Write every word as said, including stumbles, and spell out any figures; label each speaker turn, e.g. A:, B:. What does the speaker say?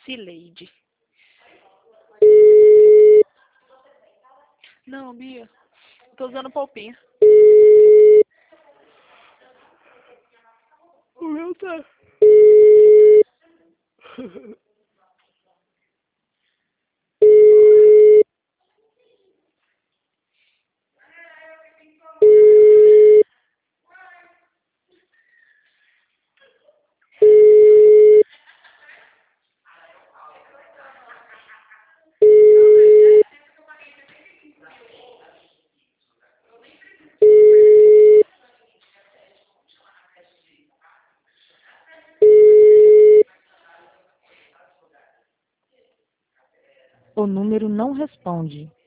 A: Cileide. Não, Bia. Tô usando polpinha. O meu tá.
B: O número não responde.